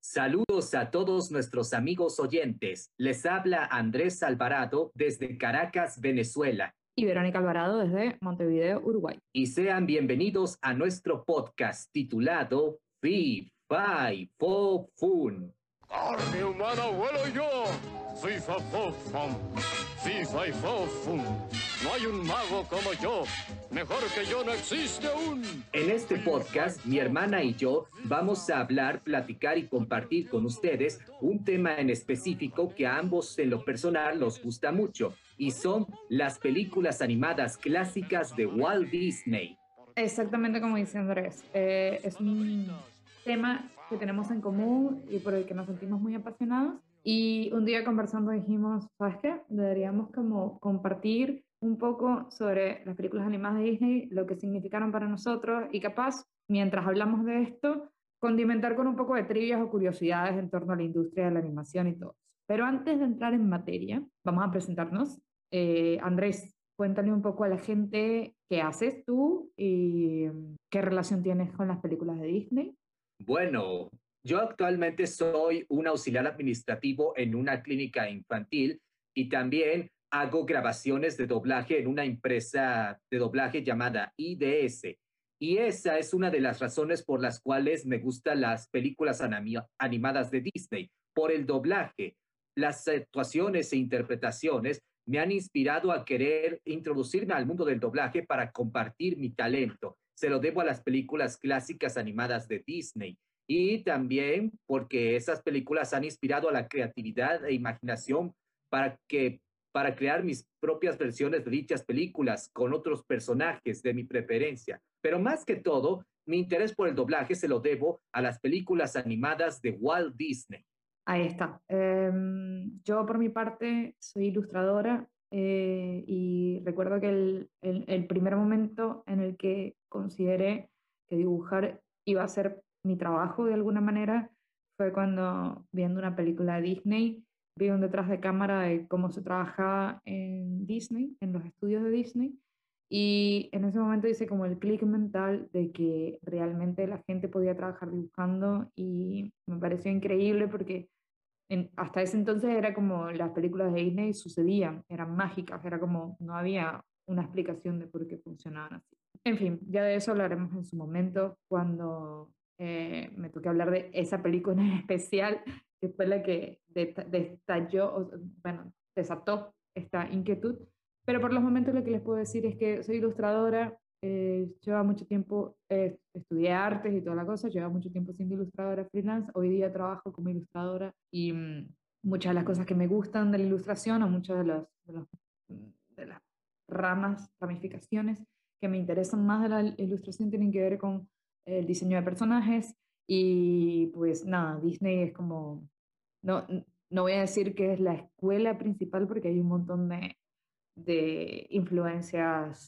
Saludos a todos nuestros amigos oyentes. Les habla Andrés Alvarado desde Caracas, Venezuela. Y Verónica Alvarado desde Montevideo, Uruguay. Y sean bienvenidos a nuestro podcast titulado Fee, Fi, Fo, Fun. ¡Carne humana vuelo yo! ¡Fee, fa, fo, fum! ¡Fee, fi, fo, fum! No hay un mago como yo. Mejor que yo no existe un... En este podcast, mi hermana y yo vamos a hablar, platicar y compartir con ustedes un tema en específico que a ambos en lo personal nos gusta mucho, y son las películas animadas clásicas de Walt Disney. Exactamente como dice Andrés. Es un tema que tenemos en común y por el que nos sentimos muy apasionados. Y un día conversando dijimos, ¿sabes qué? Deberíamos como compartir un poco sobre las películas animadas de Disney, lo que significaron para nosotros y capaz, mientras hablamos de esto, condimentar con un poco de trivias o curiosidades en torno a la industria de la animación y todo. Pero antes de entrar en materia, vamos a presentarnos. Andrés, cuéntale un poco a la gente qué haces tú y qué relación tienes con las películas de Disney. Bueno, yo actualmente soy un auxiliar administrativo en una clínica infantil y también hago grabaciones de doblaje en una empresa de doblaje llamada IDS. Y esa es una de las razones por las cuales me gustan las películas animadas de Disney, por el doblaje. Las actuaciones e interpretaciones me han inspirado a querer introducirme al mundo del doblaje para compartir mi talento. Se lo debo a las películas clásicas animadas de Disney. Y también porque esas películas han inspirado a la creatividad e imaginación para crear mis propias versiones de dichas películas con otros personajes de mi preferencia. Pero más que todo, mi interés por el doblaje se lo debo a las películas animadas de Walt Disney. Ahí está. Yo por mi parte soy ilustradora y recuerdo que el primer momento en el que consideré que dibujar iba a ser mi trabajo de alguna manera fue cuando viendo una película de Disney vi un detrás de cámara de cómo se trabajaba en Disney, en los estudios de Disney, y en ese momento hice como el clic mental de que realmente la gente podía trabajar dibujando y me pareció increíble porque hasta ese entonces era como las películas de Disney sucedían, eran mágicas, era como no había una explicación de por qué funcionaban así. En fin, ya de eso hablaremos en su momento cuando me toque hablar de esa película en especial, que fue la que destalló, bueno, desató esta inquietud. Pero por los momentos lo que les puedo decir es que soy ilustradora, lleva mucho tiempo, estudié artes y toda la cosa, lleva mucho tiempo siendo ilustradora freelance, hoy día trabajo como ilustradora y muchas de las cosas que me gustan de la ilustración o muchas de las ramas, ramificaciones que me interesan más de la ilustración tienen que ver con el diseño de personajes y pues nada, Disney es como, no, no voy a decir que es la escuela principal porque hay un montón de influencias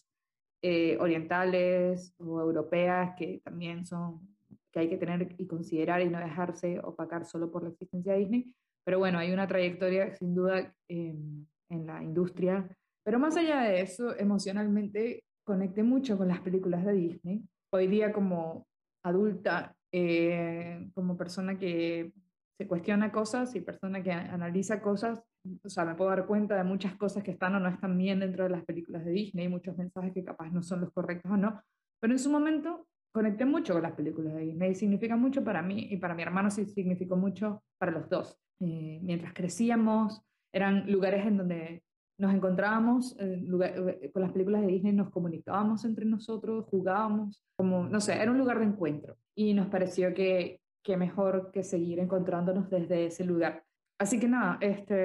orientales o europeas que también son, que hay que tener y considerar y no dejarse opacar solo por la existencia de Disney. Pero bueno, hay una trayectoria sin duda en la industria. Pero más allá de eso, emocionalmente conecté mucho con las películas de Disney. Hoy día como adulta, como persona que se cuestiona cosas y persona que analiza cosas, o sea, me puedo dar cuenta de muchas cosas que están o no están bien dentro de las películas de Disney, muchos mensajes que capaz no son los correctos o no, pero en su momento conecté mucho con las películas de Disney, significa mucho para mí y para mi hermano sí significó mucho para los dos. Mientras crecíamos, eran lugares en donde nos encontrábamos, con las películas de Disney nos comunicábamos entre nosotros, jugábamos, como, no sé, era un lugar de encuentro y nos pareció que mejor que seguir encontrándonos desde ese lugar. Así que nada,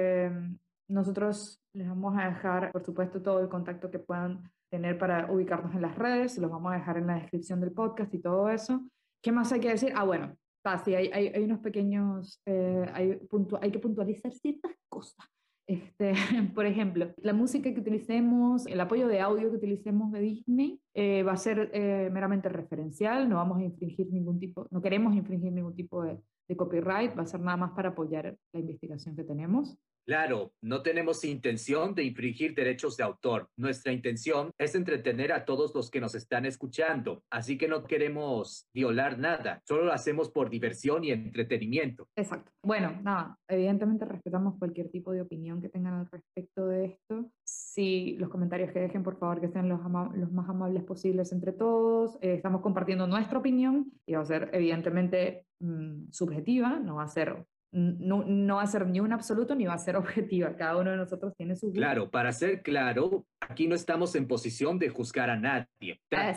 nosotros les vamos a dejar, por supuesto, todo el contacto que puedan tener para ubicarnos en las redes, los vamos a dejar en la descripción del podcast y todo eso. ¿Qué más hay que decir? Ah, bueno, sí, hay unos pequeños, hay que puntualizar ciertas cosas. Por ejemplo, la música que utilicemos, el apoyo de audio que utilicemos de Disney va a ser meramente referencial, no vamos a infringir ningún tipo, no queremos infringir ningún tipo de copyright, va a ser nada más para apoyar la investigación que tenemos. Claro, no tenemos intención de infringir derechos de autor. Nuestra intención es entretener a todos los que nos están escuchando, así que no queremos violar nada, solo lo hacemos por diversión y entretenimiento. Exacto. Bueno, nada, evidentemente respetamos cualquier tipo de opinión que tengan al respecto de esto. Si los comentarios que dejen, por favor, que sean los más amables posibles entre todos. Estamos compartiendo nuestra opinión y va a ser evidentemente subjetiva, no va a ser, no va a ser ni un absoluto ni va a ser objetiva. Cada uno de nosotros tiene su gusto. Claro, para ser claro, aquí no estamos en posición de juzgar a nadie.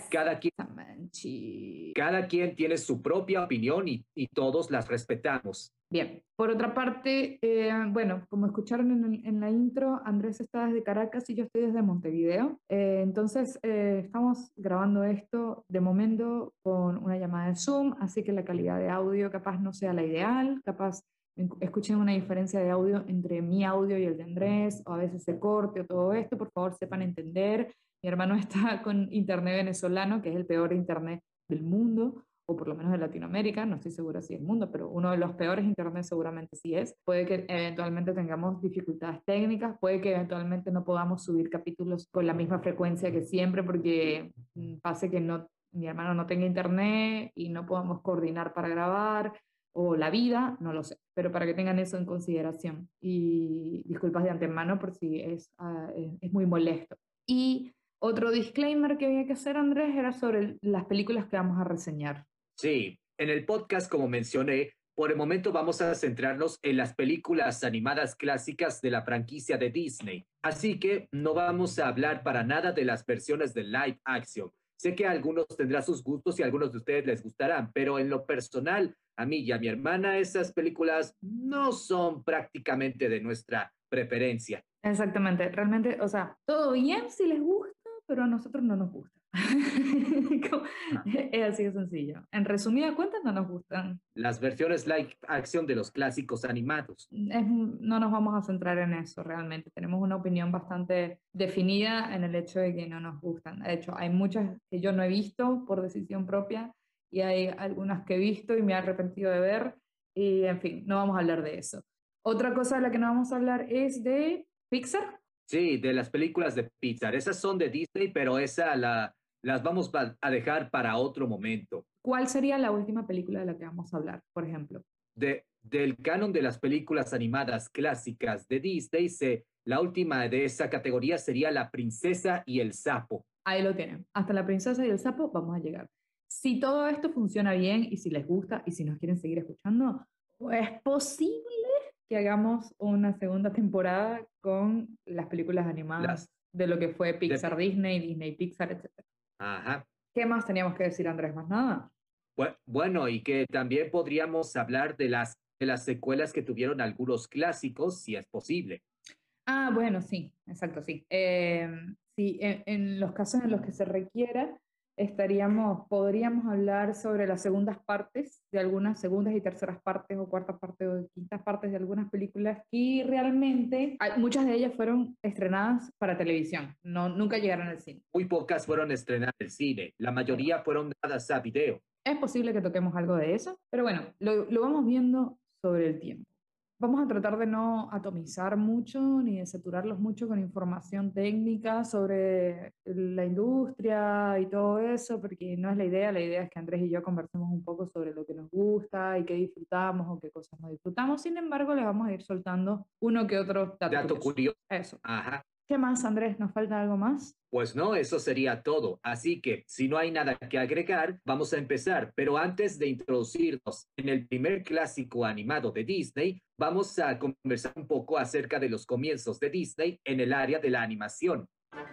Cada quien tiene su propia opinión y todos las respetamos. Bien, por otra parte, bueno, como escucharon en la intro, Andrés está desde Caracas y yo estoy desde Montevideo. Entonces, estamos grabando esto de momento con una llamada de Zoom, así que la calidad de audio capaz no sea la ideal, capaz escuchen una diferencia de audio entre mi audio y el de Andrés, o a veces se corte o todo esto, por favor sepan entender. Mi hermano está con internet venezolano, que es el peor internet del mundo, o por lo menos de Latinoamérica, no estoy segura si es el mundo, pero uno de los peores internet seguramente sí es. Puede que eventualmente tengamos dificultades técnicas, puede que eventualmente no podamos subir capítulos con la misma frecuencia que siempre, porque pase que mi hermano no tenga internet y no podamos coordinar para grabar, o la vida, no lo sé, pero para que tengan eso en consideración. Y disculpas de antemano por si es muy molesto. Y otro disclaimer que había que hacer, Andrés, era sobre las películas que vamos a reseñar. Sí, en el podcast, como mencioné, por el momento vamos a centrarnos en las películas animadas clásicas de la franquicia de Disney. Así que no vamos a hablar para nada de las versiones de live action. Sé que a algunos tendrán sus gustos y a algunos de ustedes les gustarán, pero en lo personal, a mí y a mi hermana, esas películas no son prácticamente de nuestra preferencia. Exactamente, realmente, o sea, todo bien si les gusta, pero a nosotros no nos gusta. Es así de sencillo. En resumida cuentas, no nos gustan. Las versiones live action de los clásicos animados. No nos vamos a centrar en eso realmente. Tenemos una opinión bastante definida en el hecho de que no nos gustan. De hecho, hay muchas que yo no he visto por decisión propia y hay algunas que he visto y me he arrepentido de ver. Y en fin, no vamos a hablar de eso. Otra cosa de la que no vamos a hablar es de Pixar. Sí, de las películas de Pixar. Esas son de Disney, pero las vamos a dejar para otro momento. ¿Cuál sería la última película de la que vamos a hablar, por ejemplo? Del canon de las películas animadas clásicas de Disney, la última de esa categoría sería La Princesa y el Sapo. Ahí lo tienen. Hasta La Princesa y el Sapo vamos a llegar. Si todo esto funciona bien y si les gusta y si nos quieren seguir escuchando, es posible que hagamos una segunda temporada con las películas animadas de lo que fue Pixar, Disney, Disney, Pixar, etc. Ajá. ¿Qué más teníamos que decir, Andrés? Más nada. Bueno, y que también podríamos hablar de las secuelas que tuvieron algunos clásicos, si es posible. Ah, bueno, sí, exacto, sí. Sí, en los casos en los que se requiera, podríamos hablar sobre las segundas partes de algunas segundas y terceras partes o cuartas partes o quintas partes de algunas películas que realmente, muchas de ellas fueron estrenadas para televisión, nunca llegaron al cine. Muy pocas fueron estrenadas en el cine, la mayoría fueron dadas a video. Es posible que toquemos algo de eso, pero bueno, lo vamos viendo sobre el tiempo. Vamos a tratar de no atomizar mucho ni de saturarlos mucho con información técnica sobre la industria y todo eso, porque no es la idea es que Andrés y yo conversemos un poco sobre lo que nos gusta y qué disfrutamos o qué cosas no disfrutamos. Sin embargo, les vamos a ir soltando uno que otro dato curioso. Eso. Ajá. ¿Qué más, Andrés? ¿Nos falta algo más? Pues no, eso sería todo. Así que, si no hay nada que agregar, vamos a empezar. Pero antes de introducirnos en el primer clásico animado de Disney, vamos a conversar un poco acerca de los comienzos de Disney en el área de la animación.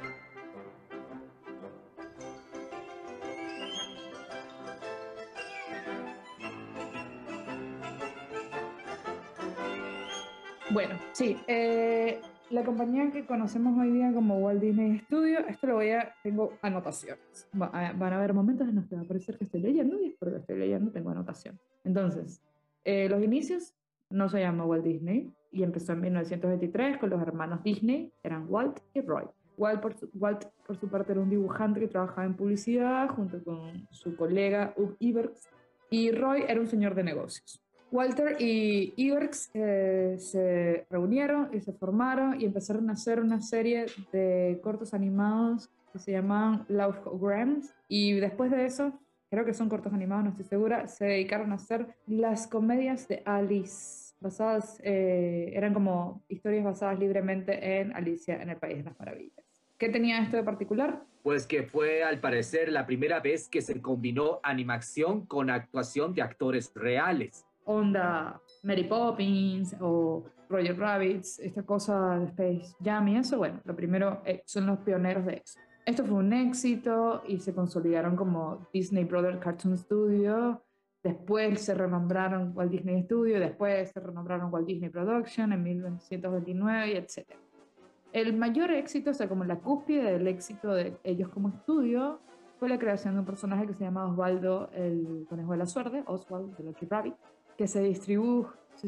Bueno, sí. La compañía que conocemos hoy día como Walt Disney Studio, tengo anotaciones. Van a haber momentos en los que va a parecer que estoy leyendo y es porque estoy leyendo, tengo anotación. Entonces, los inicios no se llama Walt Disney y empezó en 1923 con los hermanos Disney, eran Walt y Roy. Walt por su parte era un dibujante que trabajaba en publicidad junto con su colega Ub Iwerks y Roy era un señor de negocios. Walter y Iwerks se reunieron y se formaron y empezaron a hacer una serie de cortos animados que se llamaban Laugh-O-Grams, y después de eso, creo que son cortos animados, no estoy segura, se dedicaron a hacer las comedias de Alice, basadas, eran como historias basadas libremente en Alicia en el País de las Maravillas. ¿Qué tenía esto de particular? Pues que fue al parecer la primera vez que se combinó animación con actuación de actores reales. Onda Mary Poppins o Roger Rabbit, esta cosa de Space Jam y eso, bueno, lo primero son los pioneros de eso. Esto fue un éxito y se consolidaron como Disney Brothers Cartoon Studio, después se renombraron Walt Disney Studio, después se renombraron Walt Disney Production en 1929 y etc. El mayor éxito, o sea, como la cúspide del éxito de ellos como estudio, fue la creación de un personaje que se llama Osvaldo el Conejo de la Suerte, Oswald the Lucky Rabbit, que se distribuyó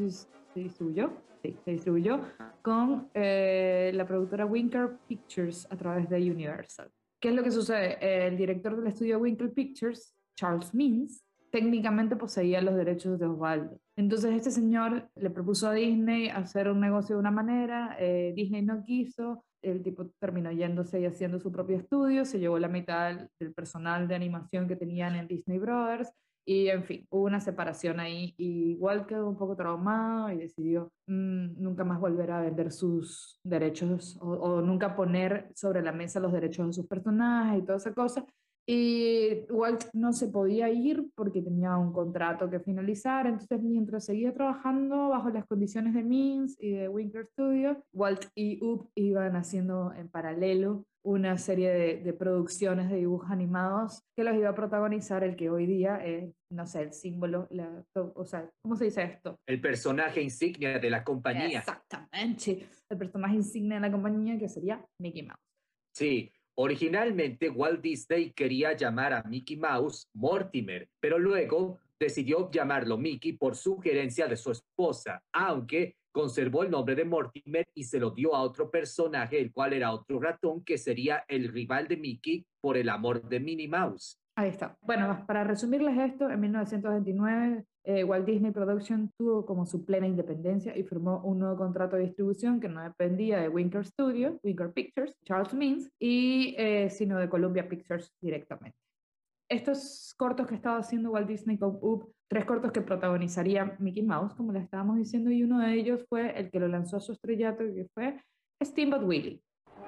con la productora Winkler Pictures a través de Universal. ¿Qué es lo que sucede? El director del estudio Winkler Pictures, Charles Mintz, técnicamente poseía los derechos de Osvaldo. Entonces este señor le propuso a Disney hacer un negocio de una manera, Disney no quiso, el tipo terminó yéndose y haciendo su propio estudio, se llevó la mitad del personal de animación que tenían en Disney Brothers, y en fin, hubo una separación ahí y Walt quedó un poco traumado y decidió nunca más volver a vender sus derechos o nunca poner sobre la mesa los derechos de sus personajes y toda esa cosa. Y Walt no se podía ir porque tenía un contrato que finalizar, entonces mientras seguía trabajando bajo las condiciones de Mintz y de Winkler Studio, Walt y Up iban haciendo en paralelo una serie de producciones de dibujos animados que los iba a protagonizar el que hoy día es, no sé, el símbolo, o sea, ¿cómo se dice esto? El personaje insignia de la compañía. Exactamente, el personaje insignia de la compañía, que sería Mickey Mouse. Sí, originalmente Walt Disney quería llamar a Mickey Mouse Mortimer, pero luego decidió llamarlo Mickey por sugerencia de su esposa, aunque conservó el nombre de Mortimer y se lo dio a otro personaje, el cual era otro ratón que sería el rival de Mickey por el amor de Minnie Mouse. Ahí está. Bueno, para resumirles esto, en 1929 Walt Disney Production tuvo como su plena independencia y firmó un nuevo contrato de distribución que no dependía de Winkler Studio, Winkler Pictures, Charles Mintz, sino de Columbia Pictures directamente. Estos cortos que estaba haciendo Walt Disney con Up, 3 cortos que protagonizaría Mickey Mouse, como le estábamos diciendo, y uno de ellos fue el que lo lanzó a su estrellato, que fue Steamboat Willie.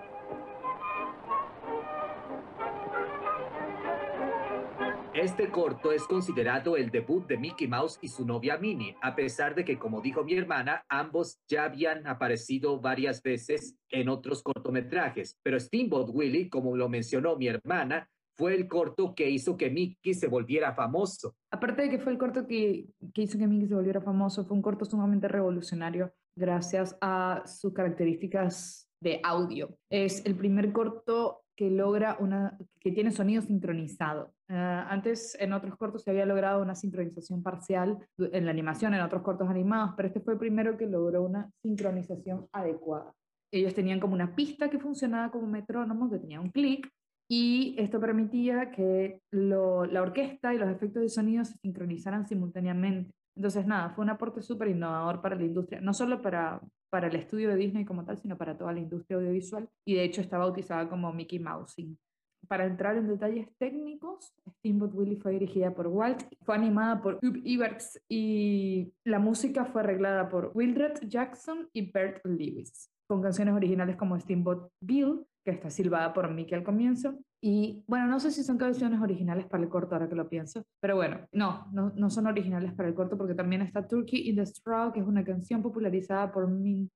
Este corto es considerado el debut de Mickey Mouse y su novia Minnie, a pesar de que, como dijo mi hermana, ambos ya habían aparecido varias veces en otros cortometrajes. Pero Steamboat Willie, como lo mencionó mi hermana, fue el corto que hizo que Mickey se volviera famoso. Aparte de que fue el corto que hizo que Mickey se volviera famoso, fue un corto sumamente revolucionario gracias a sus características de audio. Es el primer corto que que tiene sonido sincronizado. Antes en otros cortos se había logrado una sincronización parcial en la animación, en otros cortos animados, pero este fue el primero que logró una sincronización adecuada. Ellos tenían como una pista que funcionaba como metrónomo, que tenía un clic, y esto permitía que la orquesta y los efectos de sonido se sincronizaran simultáneamente. Entonces, nada, fue un aporte súper innovador para la industria, no solo para el estudio de Disney como tal, sino para toda la industria audiovisual, y de hecho está bautizada como Mickey Mousing. Para entrar en detalles técnicos, Steamboat Willie fue dirigida por Walt, fue animada por Ub Iwerks y la música fue arreglada por Mildred Jackson y Bert Lewis, con canciones originales como Steamboat Bill, que está silbada por Mickey al comienzo. Y bueno, no sé si son canciones originales para el corto ahora que lo pienso, pero bueno, no son originales para el corto porque también está Turkey in the Straw, que es una canción popularizada por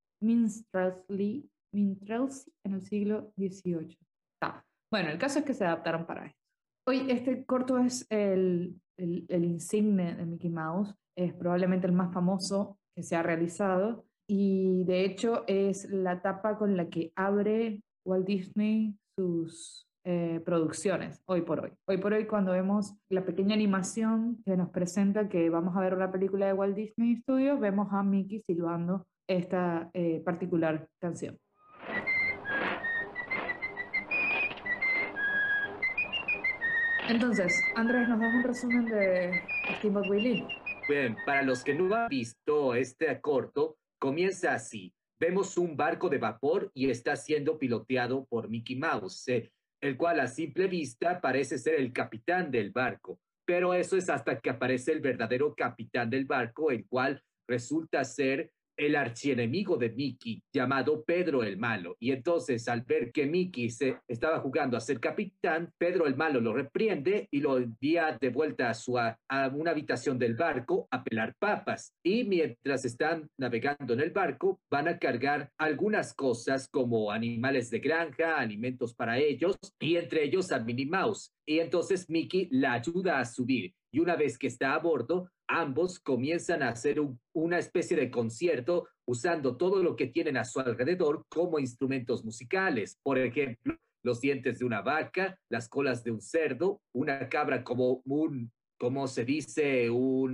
Minstrelsy en el siglo XVIII. Bueno, el caso es que se adaptaron para esto. Hoy este corto es el insigne de Mickey Mouse, es probablemente el más famoso que se ha realizado y de hecho es la tapa con la que abre Walt Disney sus producciones hoy por hoy. Hoy por hoy cuando vemos la pequeña animación que nos presenta que vamos a ver una película de Walt Disney Studios, vemos a Mickey silbando esta particular canción. Entonces, Andrés, ¿nos das un resumen de Steamboat Willie? Bien, para los que no han visto este corto, comienza así. Vemos un barco de vapor y está siendo piloteado por Mickey Mouse, el cual a simple vista parece ser el capitán del barco. Pero eso es hasta que aparece el verdadero capitán del barco, el cual resulta ser el archienemigo de Mickey, llamado Pedro el Malo. Y entonces, al ver que Mickey se estaba jugando a ser capitán, Pedro el Malo lo reprende y lo envía de vuelta a una habitación del barco a pelar papas. Y mientras están navegando en el barco, van a cargar algunas cosas como animales de granja, alimentos para ellos, y entre ellos a Minnie Mouse. Y entonces Mickey la ayuda a subir. Y una vez que está a bordo, ambos comienzan a hacer una especie de concierto usando todo lo que tienen a su alrededor como instrumentos musicales. Por ejemplo, los dientes de una vaca, las colas de un cerdo, una cabra como ¿cómo se dice?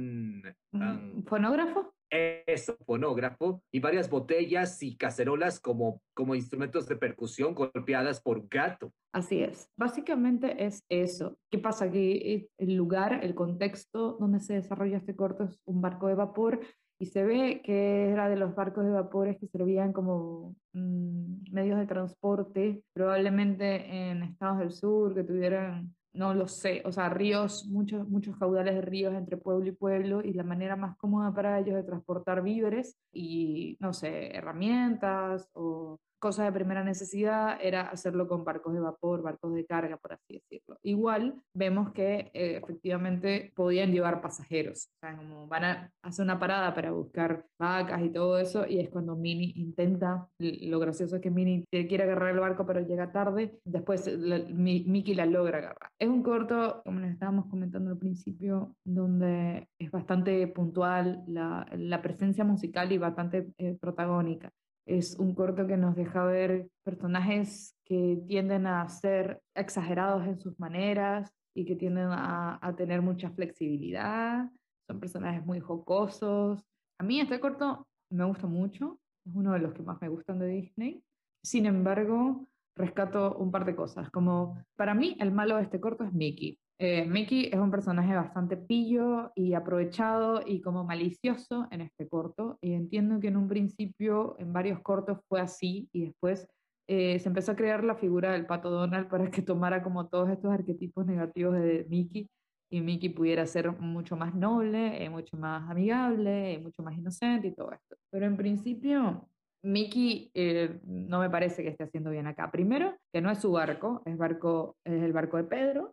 ¿Fonógrafo? Eso, fonógrafo, y varias botellas y cacerolas como instrumentos de percusión golpeadas por un gato. Así es. Básicamente es eso. ¿Qué pasa? Que el lugar, el contexto donde se desarrolla este corto es un barco de vapor y se ve que era de los barcos de vapores que servían como medios de transporte, probablemente en estados del sur que tuvieran, no lo sé, o sea, ríos, muchos caudales de ríos entre pueblo y pueblo, y la manera más cómoda para ellos de transportar víveres y, no sé, herramientas o cosas de primera necesidad era hacerlo con barcos de vapor, barcos de carga, por así decirlo. Igual vemos que efectivamente podían llevar pasajeros, o sea, como van a hacer una parada para buscar vacas y todo eso, y es cuando Minnie intenta, lo gracioso es que Minnie quiere agarrar el barco pero llega tarde, después Mickey la logra agarrar. Es un corto, como les estábamos comentando al principio, donde es bastante puntual la presencia musical y bastante protagónica. Es un corto que nos deja ver personajes que tienden a ser exagerados en sus maneras y que tienden a tener mucha flexibilidad. Son personajes muy jocosos. A mí este corto me gusta mucho. Es uno de los que más me gustan de Disney. Sin embargo, rescato un par de cosas. Como para mí el malo de este corto es Mickey. Mickey es un personaje bastante pillo y aprovechado y como malicioso en este corto. Y entiendo que en un principio, en varios cortos fue así y después se empezó a crear la figura del Pato Donald para que tomara como todos estos arquetipos negativos de Mickey y Mickey pudiera ser mucho más noble, mucho más amigable, mucho más inocente y todo esto. Pero en principio, Mickey no me parece que esté haciendo bien acá. Primero, que no es su barco, es el barco de Pedro,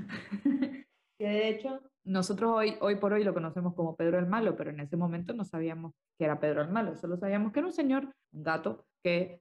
que de hecho nosotros hoy por hoy lo conocemos como Pedro el Malo, pero en ese momento no sabíamos que era Pedro el Malo, solo sabíamos que era un señor, un gato, que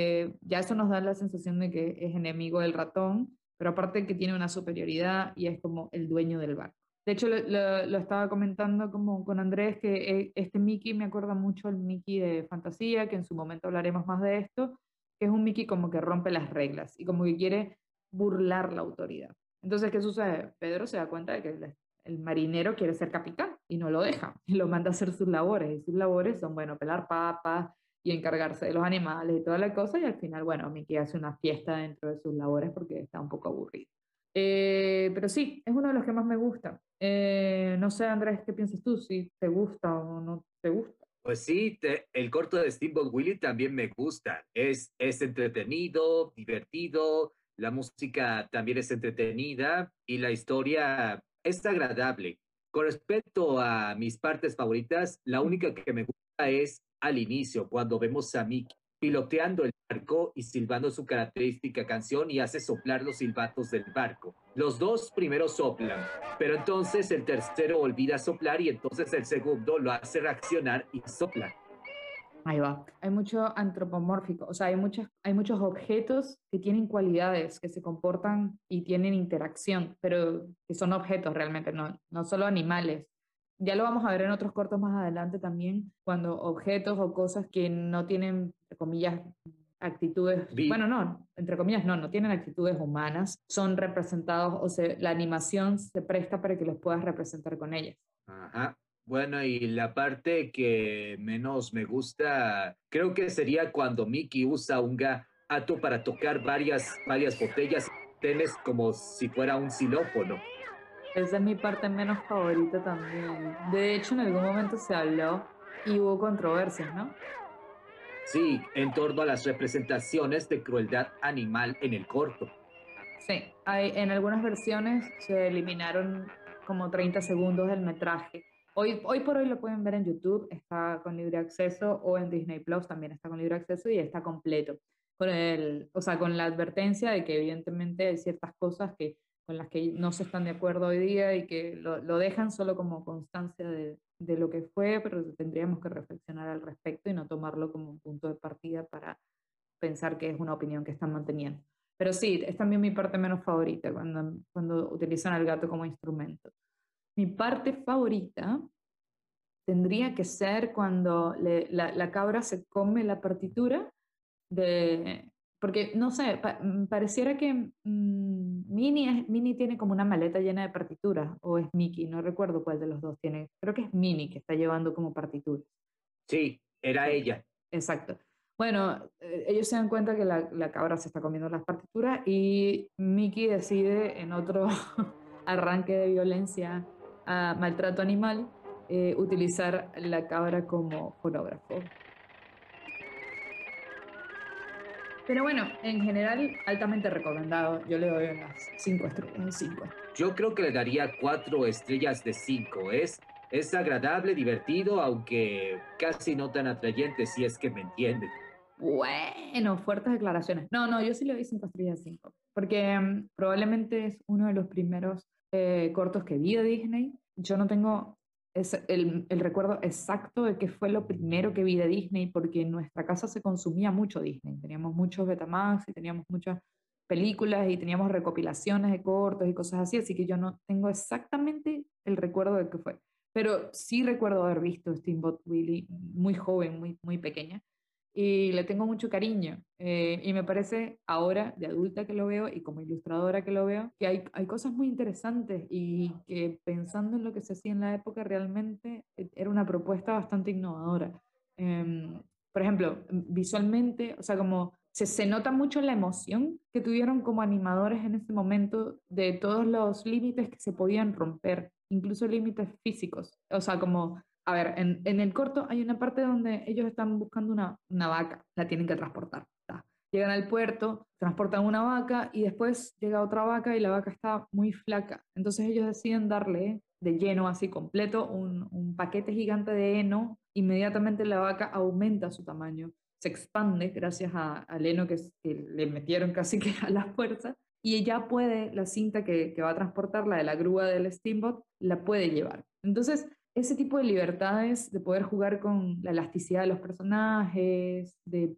ya eso nos da la sensación de que es enemigo del ratón, pero aparte que tiene una superioridad y es como el dueño del barco. De hecho, lo estaba comentando como con Andrés, que este Mickey me acuerda mucho al Mickey de Fantasía, que en su momento hablaremos más de esto, que es un Mickey como que rompe las reglas y como que quiere burlar la autoridad. Entonces, ¿qué sucede? Pedro se da cuenta de que el marinero quiere ser capitán y no lo deja, y lo manda a hacer sus labores, y sus labores son, bueno, pelar papas y encargarse de los animales y toda la cosa, y al final, bueno, Mickey hace una fiesta dentro de sus labores porque está un poco aburrido. Pero sí, es uno de los que más me gusta. No sé, Andrés, ¿qué piensas tú? Si te gusta o no te gusta. Pues sí, el corto de Steamboat Willie también me gusta. Es entretenido, divertido, la música también es entretenida y la historia es agradable. Con respecto a mis partes favoritas, la única que me gusta es al inicio, cuando vemos a Mickey piloteando el barco y silbando su característica canción y hace soplar los silbatos del barco. Los dos primeros soplan, pero entonces el tercero olvida soplar y entonces el segundo lo hace reaccionar y sopla. Ahí va. Hay mucho antropomórfico, o sea, hay muchos objetos que tienen cualidades, que se comportan y tienen interacción, pero que son objetos realmente, no solo animales. Ya lo vamos a ver en otros cortos más adelante también, cuando objetos o cosas que no tienen, entre comillas, actitudes, bueno, no, entre comillas, no tienen actitudes humanas, son representados, o sea, la animación se presta para que los puedas representar con ellas. Ajá. Bueno, y la parte que menos me gusta, creo que sería cuando Mickey usa un gato para tocar varias botellas y tenes como si fuera un xilófono. Esa es mi parte menos favorita también. De hecho, en algún momento se habló y hubo controversias, ¿no? Sí, en torno a las representaciones de crueldad animal en el corto. Sí, en algunas versiones se eliminaron como 30 segundos del metraje. Hoy por hoy lo pueden ver en YouTube, está con libre acceso, o en Disney Plus también está con libre acceso y está completo. O sea, con la advertencia de que evidentemente hay ciertas cosas con las que no se están de acuerdo hoy día y que lo dejan solo como constancia de lo que fue, pero tendríamos que reflexionar al respecto y no tomarlo como un punto de partida para pensar que es una opinión que están manteniendo. Pero sí, es también mi parte menos favorita cuando utilizan al gato como instrumento. Mi parte favorita tendría que ser cuando la cabra se come la partitura de... Porque, no sé, pareciera que Minnie tiene como una maleta llena de partituras, o es Mickey, no recuerdo cuál de los dos tiene. Creo que es Minnie que está llevando como partituras. Sí, era Sí, ella. exacto. Bueno, ellos se dan cuenta que la cabra se está comiendo las partituras y Mickey decide en otro arranque de violencia a maltrato animal utilizar la cabra como fonógrafo. Pero bueno, en general, altamente recomendado. Yo le doy unas 5 estrellas, 5. Yo creo que le daría 4 estrellas de 5. Es agradable, divertido, aunque casi no tan atrayente si es que me entienden. Bueno, fuertes declaraciones. No, yo sí le doy 5 estrellas, 5. Porque probablemente es uno de los primeros cortos que vi de Disney. Yo no tengo el recuerdo exacto de qué fue lo primero que vi de Disney, porque en nuestra casa se consumía mucho Disney. Teníamos muchos Betamax y teníamos muchas películas y teníamos recopilaciones de cortos y cosas así que yo no tengo exactamente el recuerdo de qué fue. Pero sí recuerdo haber visto Steamboat Willie muy joven, muy pequeña y le tengo mucho cariño. Y me parece ahora, de adulta que lo veo y como ilustradora que lo veo, que hay cosas muy interesantes y que pensando en lo que se hacía en la época realmente era una propuesta bastante innovadora. Por ejemplo, visualmente, o sea, como se nota mucho la emoción que tuvieron como animadores en ese momento de todos los límites que se podían romper, incluso límites físicos. O sea, como a ver, en el corto hay una parte donde ellos están buscando una vaca, la tienen que transportar. ¿Tá? Llegan al puerto, transportan una vaca y después llega otra vaca y la vaca está muy flaca. Entonces ellos deciden darle de lleno, así completo, un paquete gigante de heno. Inmediatamente la vaca aumenta su tamaño, se expande gracias al heno que le metieron casi que a la fuerza. Y ella puede, la cinta que va a transportar, la de la grúa del steamboat, la puede llevar. Entonces, ese tipo de libertades, de poder jugar con la elasticidad de los personajes,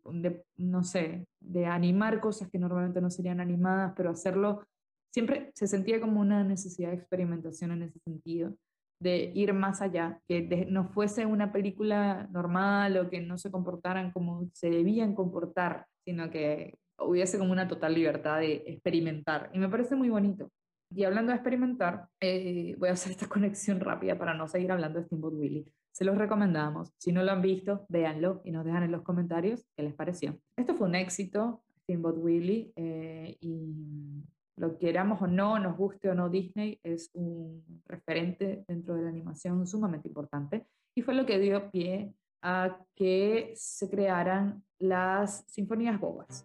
no sé, de animar cosas que normalmente no serían animadas, pero hacerlo, siempre se sentía como una necesidad de experimentación en ese sentido, de ir más allá, que no fuese una película normal o que no se comportaran como se debían comportar, sino que hubiese como una total libertad de experimentar. Y me parece muy bonito. Y hablando de experimentar, voy a hacer esta conexión rápida para no seguir hablando de Steamboat Willie. Se los recomendamos. Si no lo han visto, véanlo y nos dejan en los comentarios qué les pareció. Esto fue un éxito, Steamboat Willie, y lo queramos o no, nos guste o no Disney, es un referente dentro de la animación sumamente importante y fue lo que dio pie a que se crearan las sinfonías bobas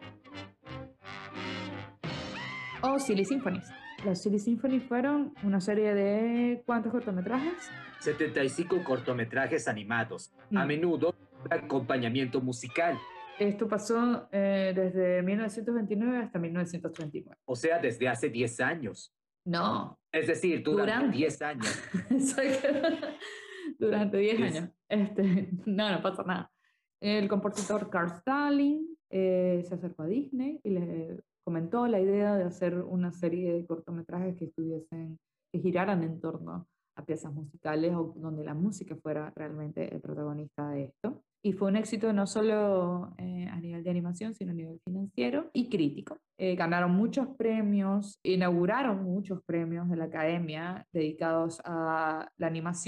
o Silly Symphonies. Los Silly Symphonies fueron una serie de ¿cuántos cortometrajes? 75 cortometrajes animados, a menudo un acompañamiento musical. Esto pasó desde 1929 hasta 1939. O sea, desde hace 10 años. No. Es decir, durante 10 años. Durante 10 años. No pasa nada. El compositor Carl Stalling se acercó a Disney y le comentó la idea de hacer una serie de cortometrajes que giraran en torno a piezas musicales o donde la música fuera realmente el protagonista de esto. Y fue un éxito no solo a nivel de animación, sino a nivel financiero y crítico. Ganaron muchos premios, inauguraron muchos premios de la academia dedicados a la animación.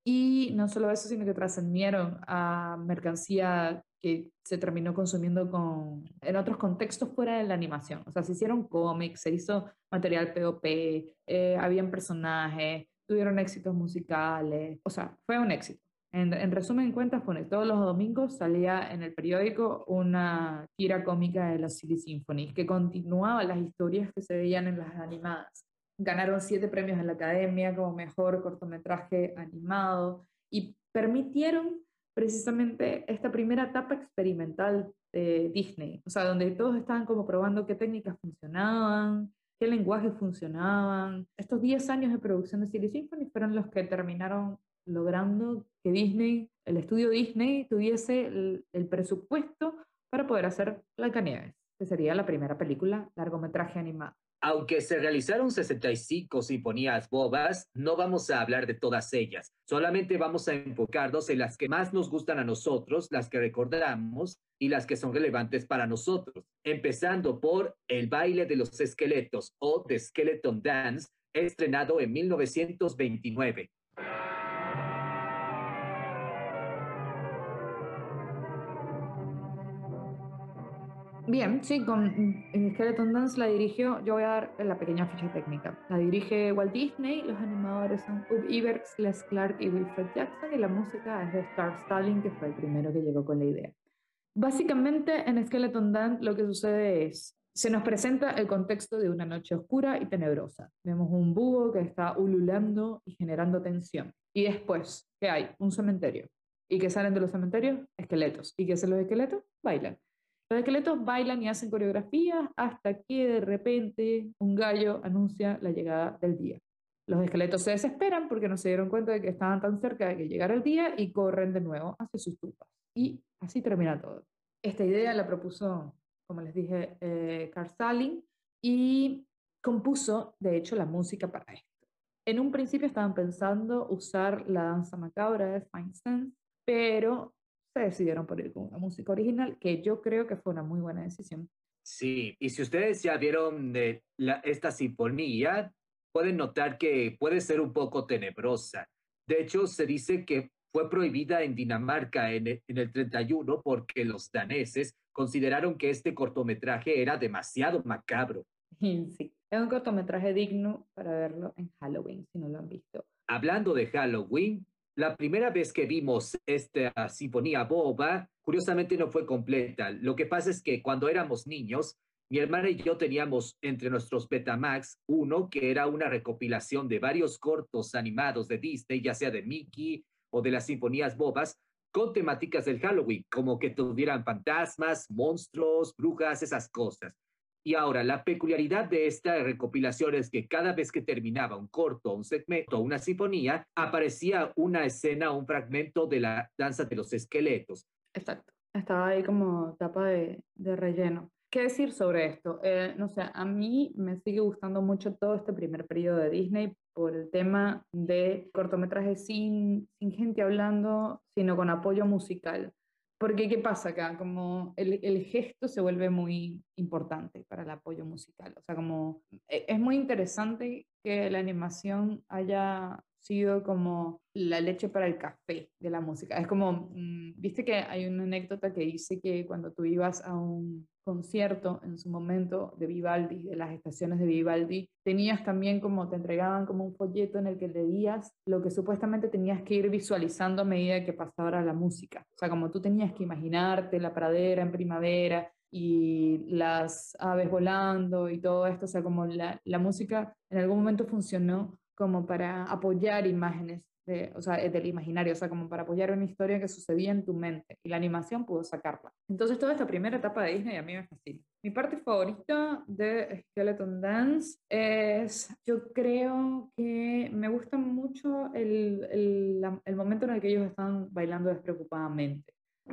Y no solo eso, sino que trascendieron a mercancía que se terminó consumiendo en otros contextos fuera de la animación. O sea, se hicieron cómics, se hizo material POP, habían personajes, tuvieron éxitos musicales. O sea, fue un éxito. En resumen, en cuentas, todos los domingos salía en el periódico una tira cómica de los Silly Symphonies que continuaba las historias que se veían en las animadas. Ganaron 7 premios en la Academia como mejor cortometraje animado y permitieron precisamente esta primera etapa experimental de Disney, o sea, donde todos estaban como probando qué técnicas funcionaban, qué lenguajes funcionaban. Estos 10 años de producción de Silly Symphony fueron los que terminaron logrando que Disney, el estudio Disney, tuviese el presupuesto para poder hacer Blancanieves, que sería la primera película largometraje animado. Aunque se realizaron 65 sinfonías bobas, no vamos a hablar de todas ellas. Solamente vamos a enfocarnos en las que más nos gustan a nosotros, las que recordamos y las que son relevantes para nosotros. Empezando por El baile de los esqueletos o The Skeleton Dance, estrenado en 1929. Bien, sí, con Skeleton Dance la dirigió, yo voy a dar la pequeña ficha técnica. La dirige Walt Disney, los animadores son Ub Iwerks, Les Clark y Wilfred Jackson, y la música es de Star Stalling, que fue el primero que llegó con la idea. Básicamente en Skeleton Dance lo que sucede es, se nos presenta el contexto de una noche oscura y tenebrosa. Vemos un búho que está ululando y generando tensión. Y después, ¿qué hay? Un cementerio. ¿Y qué salen de los cementerios? Esqueletos. ¿Y qué hacen los esqueletos? Bailan. Los esqueletos bailan y hacen coreografías hasta que de repente un gallo anuncia la llegada del día. Los esqueletos se desesperan porque no se dieron cuenta de que estaban tan cerca de que llegara el día y corren de nuevo hacia sus tumbas. Y así termina todo. Esta idea la propuso, como les dije, Carl Stalling, y compuso, de hecho, la música para esto. En un principio estaban pensando usar la danza macabra de Feinstein, pero se decidieron por ir con una música original, que yo creo que fue una muy buena decisión. Sí, y si ustedes ya vieron esta sinfonía, pueden notar que puede ser un poco tenebrosa. De hecho, se dice que fue prohibida en Dinamarca en el 31 porque los daneses consideraron que este cortometraje era demasiado macabro. Sí, es un cortometraje digno para verlo en Halloween, si no lo han visto. Hablando de Halloween, la primera vez que vimos esta sinfonía boba, curiosamente no fue completa. Lo que pasa es que cuando éramos niños, mi hermana y yo teníamos entre nuestros Betamax uno que era una recopilación de varios cortos animados de Disney, ya sea de Mickey o de las sinfonías bobas, con temáticas del Halloween, como que tuvieran fantasmas, monstruos, brujas, esas cosas. Y ahora, la peculiaridad de esta recopilación es que cada vez que terminaba un corto, un segmento, una sinfonía, aparecía una escena o un fragmento de la danza de los esqueletos. Exacto. Estaba ahí como tapa de relleno. ¿Qué decir sobre esto? No sé, a mí me sigue gustando mucho todo este primer periodo de Disney por el tema de cortometrajes sin gente hablando, sino con apoyo musical. Porque, ¿qué pasa acá? Como el gesto se vuelve muy importante para el apoyo musical. O sea, como es muy interesante que la animación haya sido como la leche para el café de la música. Es como, viste que hay una anécdota que dice que cuando tú ibas a un concierto en su momento de Vivaldi, de las estaciones de Vivaldi, tenías también como, te entregaban como un folleto en el que leías lo que supuestamente tenías que ir visualizando a medida que pasaba la música. O sea, como tú tenías que imaginarte la pradera en primavera y las aves volando y todo esto, o sea, como la música en algún momento funcionó como para apoyar imágenes o sea, del imaginario, o sea, como para apoyar una historia que sucedía en tu mente, y la animación pudo sacarla. Entonces, toda esta primera etapa de Disney a mí me fascina. Mi parte favorita de Skeleton Dance es, yo creo que me gusta mucho el momento en el que ellos están bailando despreocupadamente.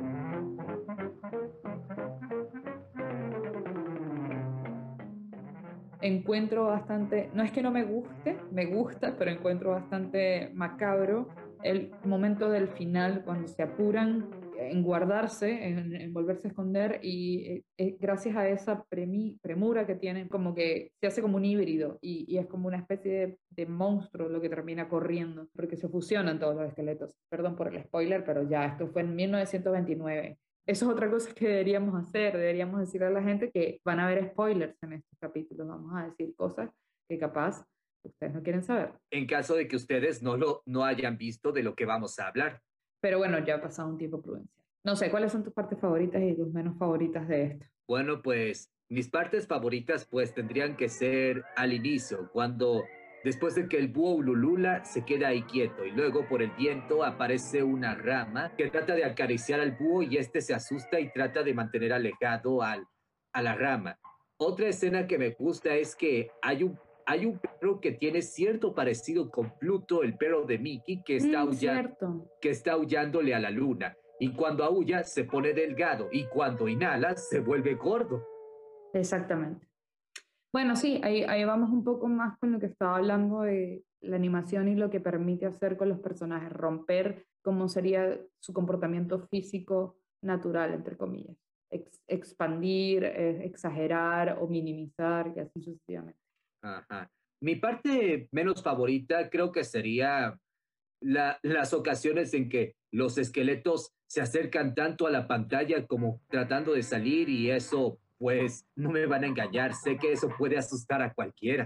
Encuentro bastante, no es que no me guste, me gusta, pero encuentro bastante macabro el momento del final cuando se apuran en guardarse, en volverse a esconder y gracias a esa premura que tienen, como que se hace como un híbrido y es como una especie de monstruo lo que termina corriendo, porque se fusionan todos los esqueletos. Perdón por el spoiler, pero ya, esto fue en 1929. Eso es otra cosa que deberíamos hacer, deberíamos decirle a la gente que van a haber spoilers en estos capítulos, vamos a decir cosas que capaz ustedes no quieren saber. En caso de que ustedes no hayan visto de lo que vamos a hablar. Pero bueno, ya ha pasado un tiempo prudencial. No sé, ¿cuáles son tus partes favoritas y tus menos favoritas de esto? Bueno, pues mis partes favoritas pues tendrían que ser al inicio, cuando después de que el búho ululula se queda ahí quieto y luego por el viento aparece una rama que trata de acariciar al búho y este se asusta y trata de mantener alejado a la rama. Otra escena que me gusta es que hay un perro que tiene cierto parecido con Pluto, el perro de Mickey, Cierto. que está aullándole a la luna. Y cuando aúlla se pone delgado y cuando inhala se vuelve gordo. Exactamente. Bueno, sí, ahí vamos un poco más con lo que estaba hablando de la animación y lo que permite hacer con los personajes, romper cómo sería su comportamiento físico natural, entre comillas. Expandir, exagerar o minimizar y así sucesivamente. Ajá. Mi parte menos favorita creo que sería las ocasiones en que los esqueletos se acercan tanto a la pantalla como tratando de salir y eso, pues, no me van a engañar. Sé que eso puede asustar a cualquiera.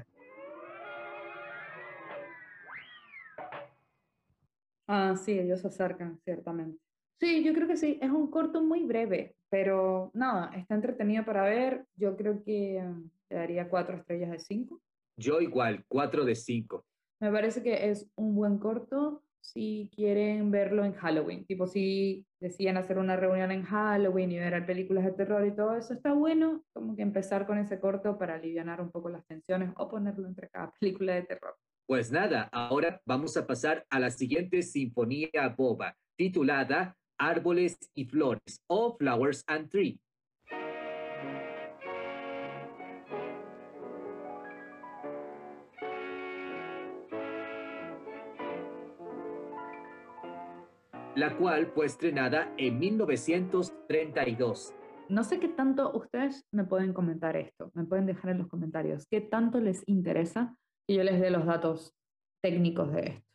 Ah, sí, ellos se acercan, ciertamente. Sí, yo creo que sí, es un corto muy breve, pero nada, está entretenido para ver. Yo creo que le daría 4 estrellas de 5. Yo igual, 4 de 5. Me parece que es un buen corto si quieren verlo en Halloween. Tipo, si decían hacer una reunión en Halloween y ver películas de terror y todo eso, está bueno como que empezar con ese corto para alivianar un poco las tensiones o ponerlo entre cada película de terror. Pues nada, ahora vamos a pasar a la siguiente sinfonía boba, titulada Árboles y Flores o Flowers and Tree, la cual fue estrenada en 1932. No sé qué tanto ustedes me pueden comentar esto, me pueden dejar en los comentarios qué tanto les interesa y yo les dé los datos técnicos de esto.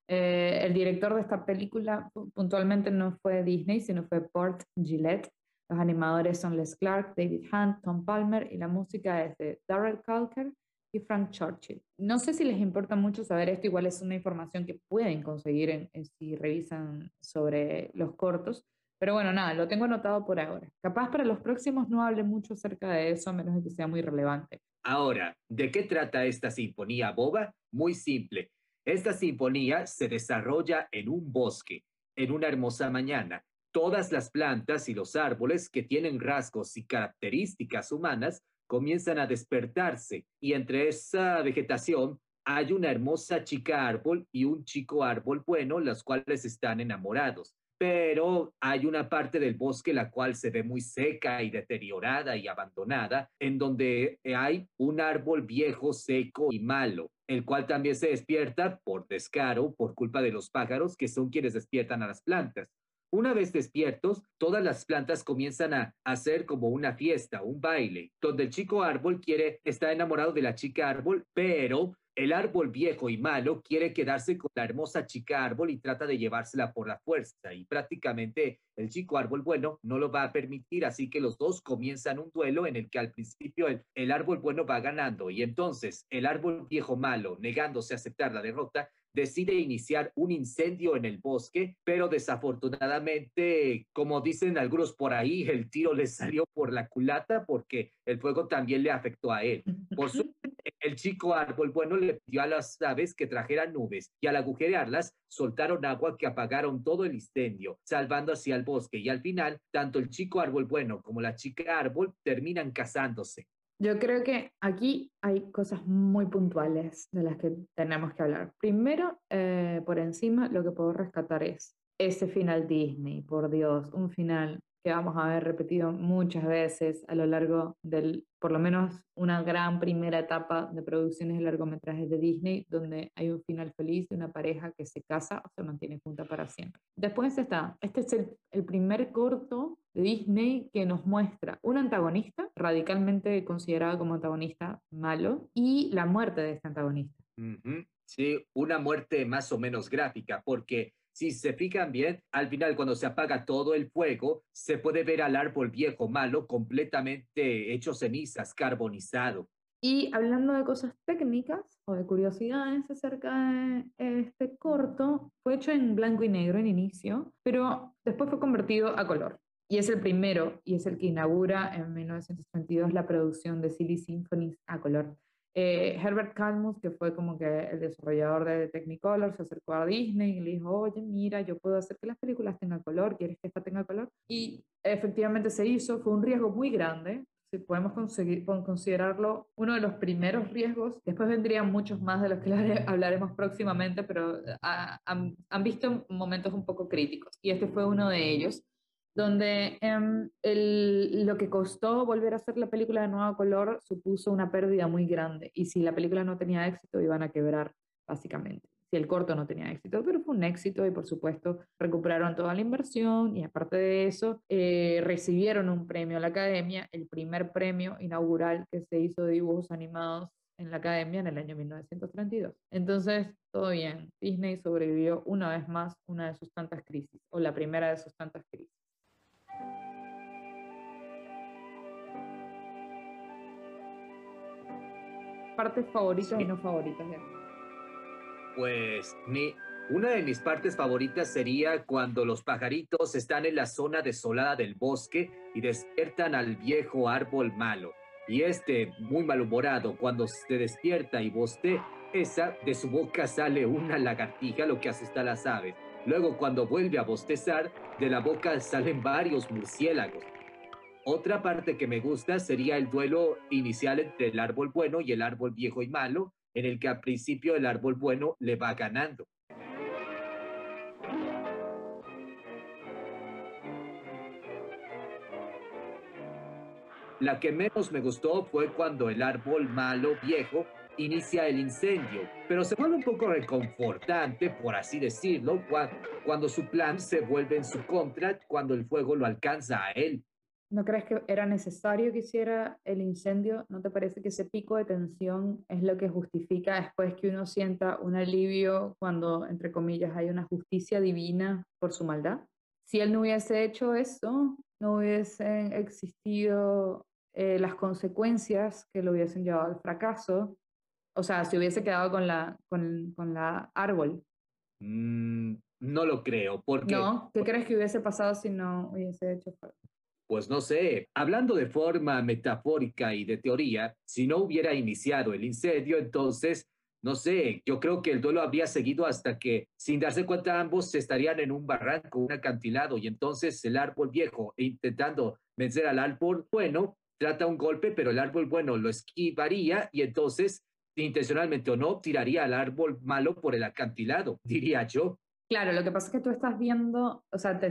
El director de esta película puntualmente no fue Disney, sino fue Burt Gillette. Los animadores son Les Clark, David Hunt, Tom Palmer y la música es de Darrell Calker y Frank Churchill. No sé si les importa mucho saber esto, igual es una información que pueden conseguir si revisan sobre los cortos, pero bueno, nada, lo tengo anotado por ahora. Capaz para los próximos no hable mucho acerca de eso, a menos de que sea muy relevante. Ahora, ¿de qué trata esta sinfonía boba? Muy simple. Esta sinfonía se desarrolla en un bosque, en una hermosa mañana. Todas las plantas y los árboles que tienen rasgos y características humanas comienzan a despertarse y entre esa vegetación hay una hermosa chica árbol y un chico árbol bueno, los cuales están enamorados. Pero hay una parte del bosque la cual se ve muy seca y deteriorada y abandonada, en donde hay un árbol viejo, seco y malo, el cual también se despierta por descaro, por culpa de los pájaros, que son quienes despiertan a las plantas. Una vez despiertos, todas las plantas comienzan a hacer como una fiesta, un baile, donde el chico árbol está enamorado de la chica árbol, pero el árbol viejo y malo quiere quedarse con la hermosa chica árbol y trata de llevársela por la fuerza y prácticamente el chico árbol bueno no lo va a permitir, así que los dos comienzan un duelo en el que al principio el árbol bueno va ganando y entonces el árbol viejo malo, negándose a aceptar la derrota, decide iniciar un incendio en el bosque, pero desafortunadamente, como dicen algunos por ahí, el tiro le salió por la culata porque el fuego también le afectó a él. Por suerte, el chico árbol bueno le pidió a las aves que trajeran nubes y al agujerearlas soltaron agua que apagaron todo el incendio, salvando así al bosque y al final, tanto el chico árbol bueno como la chica árbol terminan casándose. Yo creo que aquí hay cosas muy puntuales de las que tenemos que hablar. Primero, por encima, lo que puedo rescatar es ese final Disney, por Dios, un final que vamos a ver repetido muchas veces a lo largo del, por lo menos una gran primera etapa de producciones de largometrajes de Disney, donde hay un final feliz de una pareja que se casa o se mantiene junta para siempre. Después está, este es el primer corto de Disney que nos muestra un antagonista radicalmente considerado como antagonista malo y la muerte de este antagonista. Sí, una muerte más o menos gráfica, porque si se fijan bien, al final cuando se apaga todo el fuego, se puede ver al árbol viejo malo completamente hecho cenizas, carbonizado. Y hablando de cosas técnicas o de curiosidades acerca de este corto, fue hecho en blanco y negro en inicio, pero después fue convertido a color. Y es el primero y es el que inaugura en 1932 la producción de Silly Symphonies a color. Herbert Kalmus, que fue como que el desarrollador de Technicolor, se acercó a Disney y le dijo, oye, mira, yo puedo hacer que las películas tengan color, ¿quieres que esta tenga color? Y efectivamente se hizo, fue un riesgo muy grande, si podemos considerarlo uno de los primeros riesgos. Después vendrían muchos más de los que hablaremos próximamente, pero han visto momentos un poco críticos y este fue uno de ellos, donde lo que costó volver a hacer la película de nuevo color supuso una pérdida muy grande y si la película no tenía éxito iban a quebrar básicamente. Si el corto no tenía éxito, pero fue un éxito y por supuesto recuperaron toda la inversión y aparte de eso recibieron un premio a la Academia, el primer premio inaugural que se hizo de dibujos animados en la Academia en el año 1932. Entonces, todo bien, Disney sobrevivió una vez más una de sus tantas crisis, o la primera de sus tantas crisis. Partes favoritas y no favoritas. Pues una de mis partes favoritas sería cuando los pajaritos están en la zona desolada del bosque y despiertan al viejo árbol malo. Y muy malhumorado, cuando se despierta y bosteza, de su boca sale una lagartija, lo que asusta a las aves. Luego, cuando vuelve a bostezar, de la boca salen varios murciélagos. Otra parte que me gusta sería el duelo inicial entre el árbol bueno y el árbol viejo y malo, en el que al principio el árbol bueno le va ganando. La que menos me gustó fue cuando el árbol malo viejo inicia el incendio, pero se vuelve un poco reconfortante, por así decirlo, cuando su plan se vuelve en su contra, cuando el fuego lo alcanza a él. ¿No crees que era necesario que hiciera el incendio? ¿No te parece que ese pico de tensión es lo que justifica después que uno sienta un alivio cuando, entre comillas, hay una justicia divina por su maldad? Si él no hubiese hecho eso, no hubiesen existido las consecuencias que lo hubiesen llevado al fracaso. O sea, si hubiese quedado con la árbol. No lo creo, porque... ¿No? ¿Qué crees que hubiese pasado si no hubiese hecho eso? Pues no sé, hablando de forma metafórica y de teoría, si no hubiera iniciado el incendio, entonces, no sé, yo creo que el duelo habría seguido hasta que, sin darse cuenta, ambos estarían en un barranco, un acantilado, y entonces el árbol viejo, intentando vencer al árbol bueno, trata un golpe, pero el árbol bueno lo esquivaría y entonces, intencionalmente o no, tiraría al árbol malo por el acantilado, diría yo. Claro, lo que pasa es que tú estás viendo, o sea,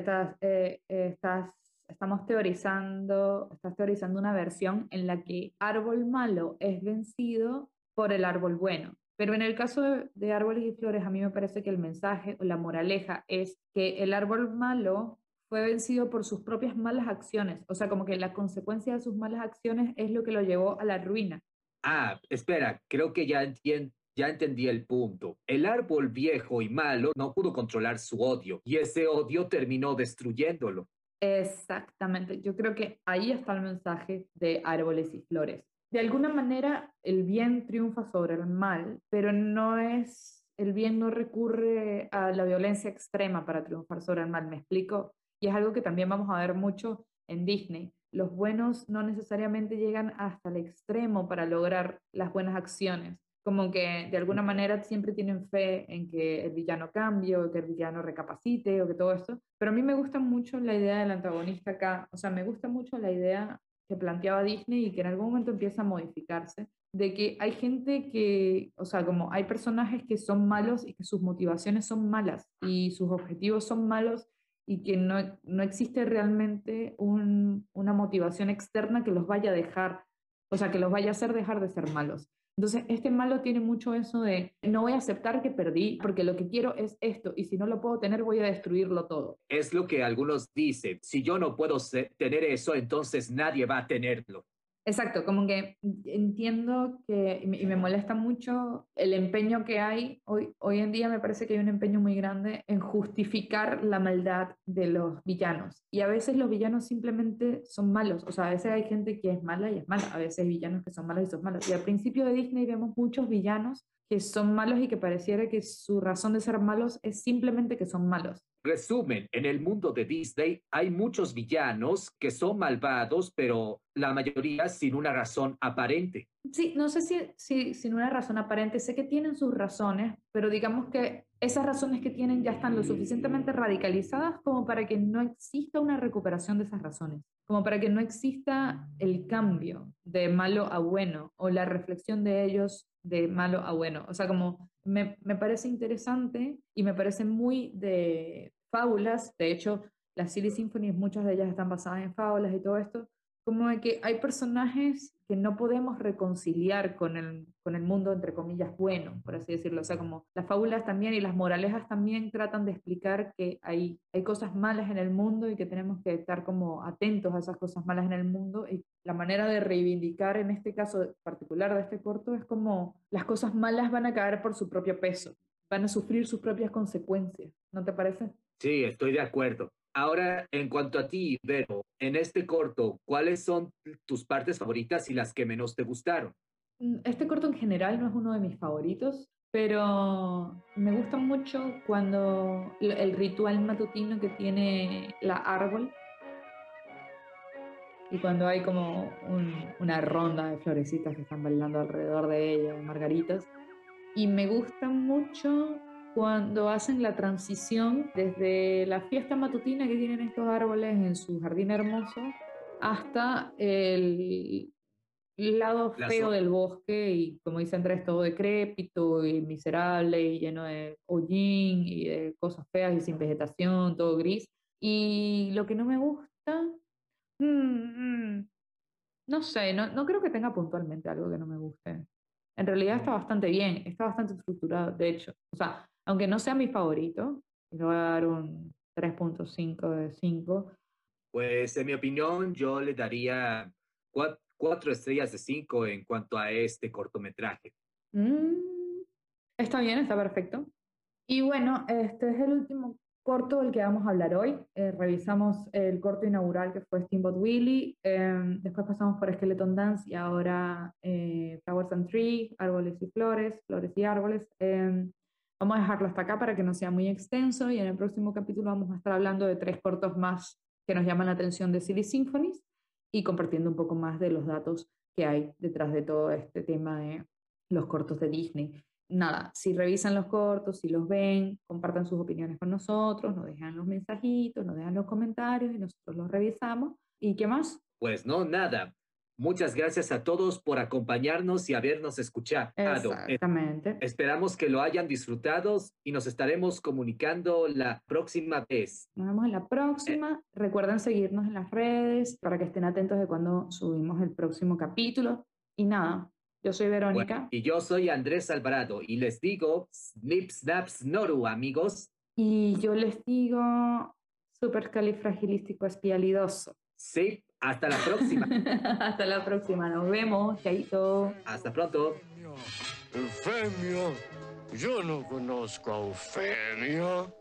estás teorizando una versión en la que árbol malo es vencido por el árbol bueno. Pero en el caso de Árboles y Flores, a mí me parece que el mensaje o la moraleja es que el árbol malo fue vencido por sus propias malas acciones. O sea, como que la consecuencia de sus malas acciones es lo que lo llevó a la ruina. Ah, espera, creo que ya entendí el punto. El árbol viejo y malo no pudo controlar su odio y ese odio terminó destruyéndolo. Exactamente, yo creo que ahí está el mensaje de Árboles y Flores. De alguna manera el bien triunfa sobre el mal, pero el bien no recurre a la violencia extrema para triunfar sobre el mal, ¿me explico? Y es algo que también vamos a ver mucho en Disney. Los buenos no necesariamente llegan hasta el extremo para lograr las buenas acciones. Como que de alguna manera siempre tienen fe en que el villano cambie o que el villano recapacite o que todo esto. Pero a mí me gusta mucho la idea del antagonista acá. O sea, me gusta mucho la idea que planteaba Disney y que en algún momento empieza a modificarse, de que hay gente que, o sea, como hay personajes que son malos y que sus motivaciones son malas y sus objetivos son malos y que no existe realmente una motivación externa que los vaya a dejar, o sea, que los vaya a hacer dejar de ser malos. Entonces, este malo tiene mucho eso de no voy a aceptar que perdí porque lo que quiero es esto y si no lo puedo tener voy a destruirlo todo. Es lo que algunos dicen. Si yo no puedo tener eso, entonces nadie va a tenerlo. Exacto, como que entiendo que, y me molesta mucho el empeño que hay, hoy en día me parece que hay un empeño muy grande en justificar la maldad de los villanos. Y a veces los villanos simplemente son malos, o sea, a veces hay gente que es mala y es mala, a veces hay villanos que son malos y son malos. Y al principio de Disney vemos muchos villanos que son malos y que pareciera que su razón de ser malos es simplemente que son malos. Resumen, en el mundo de Disney hay muchos villanos que son malvados, pero la mayoría sin una razón aparente. Sí, no sé si sin una razón aparente, sé que tienen sus razones, pero digamos que esas razones que tienen ya están lo suficientemente radicalizadas como para que no exista una recuperación de esas razones, como para que no exista el cambio de malo a bueno o la reflexión de ellos de malo a bueno. O sea, como me parece interesante y me parece muy de fábulas. De hecho, las Silly Symphonies, muchas de ellas están basadas en fábulas y todo esto, como de que hay personajes que no podemos reconciliar con el mundo, entre comillas, bueno, por así decirlo. O sea, como las fábulas también y las moralejas también tratan de explicar que hay cosas malas en el mundo y que tenemos que estar como atentos a esas cosas malas en el mundo. Y la manera de reivindicar, en este caso particular de este corto, es como las cosas malas van a caer por su propio peso, van a sufrir sus propias consecuencias. ¿No te parece? Sí, estoy de acuerdo. Ahora, en cuanto a ti, Vero, en este corto, ¿cuáles son tus partes favoritas y las que menos te gustaron? Este corto en general no es uno de mis favoritos, pero me gusta mucho cuando el ritual matutino que tiene la árbol y cuando hay como una ronda de florecitas que están bailando alrededor de ella, margaritas. Y me gusta mucho cuando hacen la transición desde la fiesta matutina que tienen estos árboles en su jardín hermoso hasta el lado feo del bosque y, como dice Andrés, todo decrépito y miserable y lleno de hollín y de cosas feas y sin vegetación, todo gris. Y lo que no me gusta, no sé, no creo que tenga puntualmente algo que no me guste. En realidad está bastante bien, está bastante estructurado, de hecho. O sea, aunque no sea mi favorito, le voy a dar un 3.5 de 5. Pues en mi opinión, yo le daría 4 estrellas de 5 en cuanto a este cortometraje. Está bien, está perfecto. Y bueno, este es el último corto del que vamos a hablar hoy. Revisamos el corto inaugural que fue Steamboat Willie, después pasamos por Skeleton Dance y ahora Flowers and Trees, Árboles y Flores, Flores y Árboles. Vamos a dejarlo hasta acá para que no sea muy extenso y en el próximo capítulo vamos a estar hablando de 3 cortos más que nos llaman la atención de Silly Symphonies y compartiendo un poco más de los datos que hay detrás de todo este tema de los cortos de Disney. Nada, si revisan los cortos, si los ven, compartan sus opiniones con nosotros, nos dejan los mensajitos, nos dejan los comentarios y nosotros los revisamos. ¿Y qué más? Pues no, nada. Muchas gracias a todos por acompañarnos y habernos escuchado. Exactamente. Esperamos que lo hayan disfrutado y nos estaremos comunicando la próxima vez. Nos vemos en la próxima. Recuerden seguirnos en las redes para que estén atentos de cuando subimos el próximo capítulo. Y nada, yo soy Verónica. Bueno, y yo soy Andrés Alvarado y les digo snip, snap, snoru, amigos. Y yo les digo supercalifragilísticoespialidoso. Sí, hasta la próxima. Hasta la próxima, nos vemos, chaito. Hasta pronto. Eufemia, yo no conozco a Eufemia.